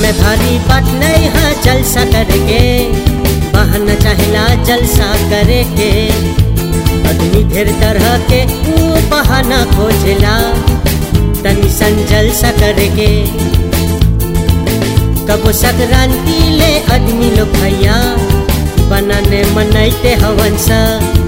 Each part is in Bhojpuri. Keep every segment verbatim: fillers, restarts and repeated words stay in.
जिम्मेदारी बात नहीं है जलसा करके, बहाना चाहेला जलसा करे के। आदमी ढेर तरह के ऊ बहाना खोजेला तनी सन जलसा करके। कबो संक्रांति ले आदमी लोग भैया बनाने मनैते हवन सा।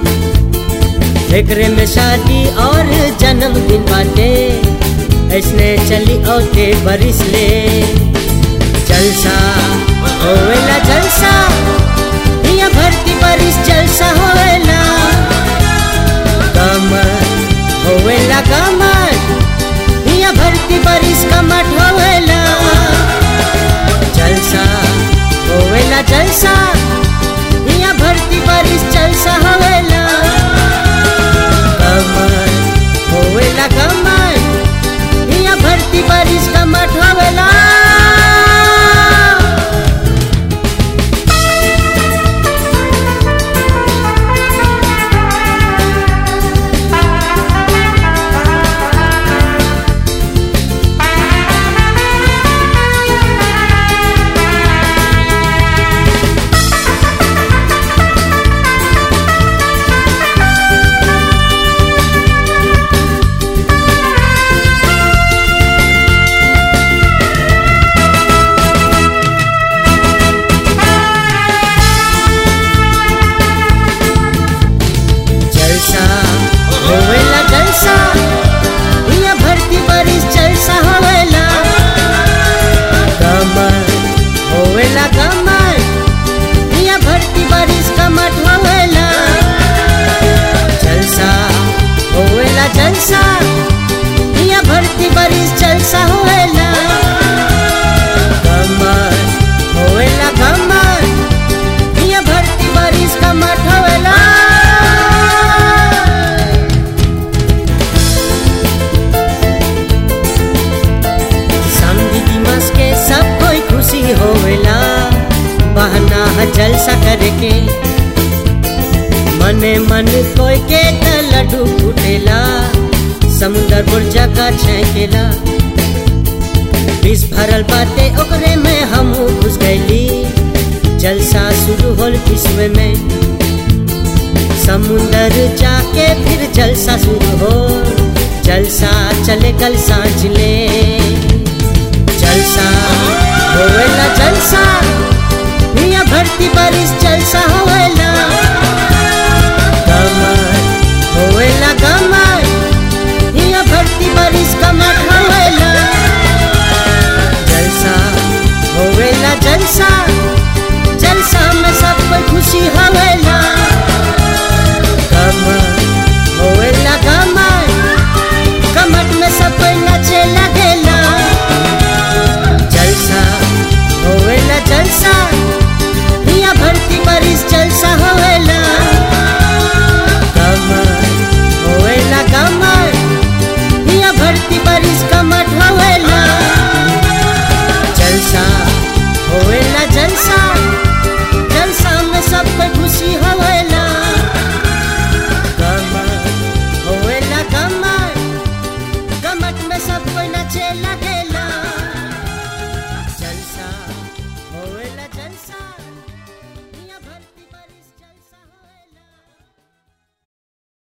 एकरे में शादी और जन्मदिन बाटे, ऐसने चली औते बरिस ले। जलसा होवेला जलसा, हिया भरती बरिस जलसा होवेला। कमर होवेला कमर, हिया भरती बरिस कमर होवेला। जलसा होवेला जलसा, हिया भरती बरिस जलसा होवेला। कमर होवेला कमर, हिया भरती बरिस कमर होवेला। होवेला जलसा, हिया भरती बरिस जलसा होवेला। कमर होवेला कमर, हिया भरती बरिस कमर होवेला। जलसा होवेला जलसा, हिया भरती बरिस जलसा होवेला। कमर होवेला कमर, हिया भरती बरिस कमर होवेला। सब कोई खुशी होवेला, बहाना है जलसा करके। मने मन कोई के त लड्डू फूटेला, समुंदर बुर्जा का छेकेला। विष भरल बाटे ओकरे में हमू घुस गईली, जलसा शुरू होल विश्व में। समुंदर जाके फिर जलसा शुरू हो, जलसा चले कल सांझ ले। जलसा होवेला जलसा, हिया भरती बरिस जलसा होवे।